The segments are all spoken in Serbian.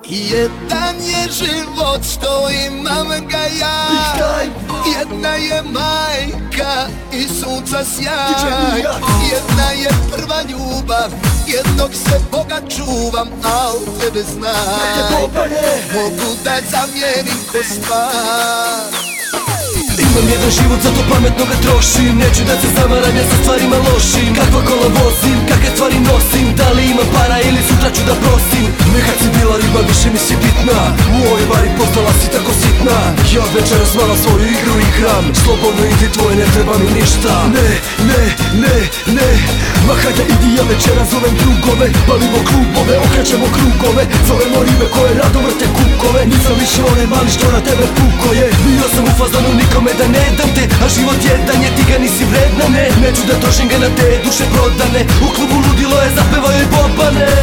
Jedan je život što imam ga ja, jedna je majka i sunca sjaj. Jedna je prva ljubav, jednog se Boga čuvam, a u tebe znaj mogu da zamijenim ko stvar. Imam jedan život, zato pametno ga trošim. Neću da se zamaram, ja sa stvarima lošim. Kakva kola vozim, kakve stvari nosim. Da li imam para ili sutra ću da prosim. Nekad si bila riba, više mi si bitna. U ovoj bari postala si tako sitna. Ja večeras malo svoju igru igram. Slobodno idi, tvoje ne treba mi ništa. Ne, ne, ne, ne. Ma hajde idi, ja večeras zovem drugove. Palimo klubove, okrećemo krugove. Zovemo ribe koje rado vrte kukove. Nisam više onaj mali što na tebe pukoje. Bio sam u fazonu nikome da ne dam te, a život jedan je, ti ga nisi vredna, ne. Neću da trošim ga na te duše prodane. U klubu ludilo je, zapevaju i Bobane.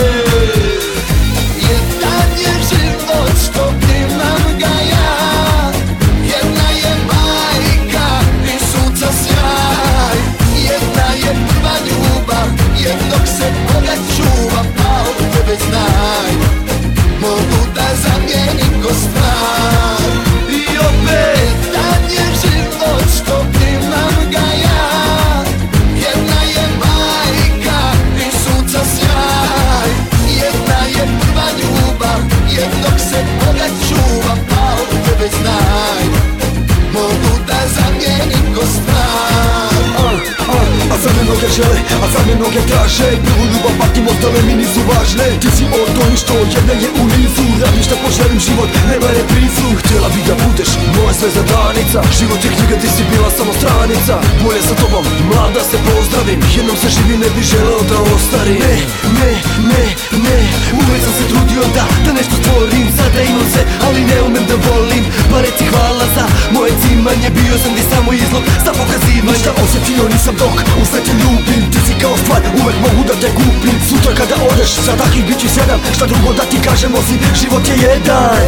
Jedan je život što imam ga ja, jedna je majka i sunca sjaj. Jedna je prva ljubav, jednog se Boga čuvam, a u tebe znaj mogu da zamijenim ko stvar. I opet jedan je život što imam ga ja, jedna je majka i sunca sjaj. Jedna je prva ljubav, jednog se Boga čuvam, a u tebe znaj mogu da zamijenim ko stvar. A sad me mnoge žele, a sad me mnoge traže. Prvu ljubav patim, ostale mi nisu važne. Ti si od onih što jedna je u nizu. Radim šta poželim, život nema reprizu. Htjela bi da budeš moja zvezda danica. Život je knjiga, ti si bila samo stranica. Bolje sa tobom, mlada se pozdravim. Jednom se živi, ne bi želeo da ostarim. Ne, ne, ne, ne. Uvijek sam se trudio da nešto stvorim. Sada imam sve, ali ne umem da volim. Pa reci hvala za moje cimanje. Bio sam ti samo izlog za pokazivanje. Ništa osjetio nisam dok u sve te ljubim. Ti si kao stvar, uvek mogu da te kupim. Sutra kada odeš, za takvih bit ću 7. Šta drugo da ti kažem osim život je jedan.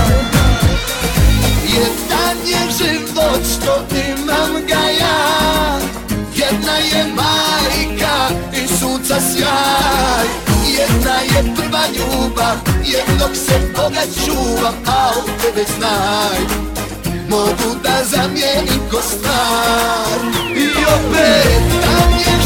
Jedan je život što imam ga ja, jedna je majka i sunca sjaj. Jedna je prva ljubav, jednog se Boga čuvam, a u tebe znaj mogu da zamijenim ko stvar. I opet jedan je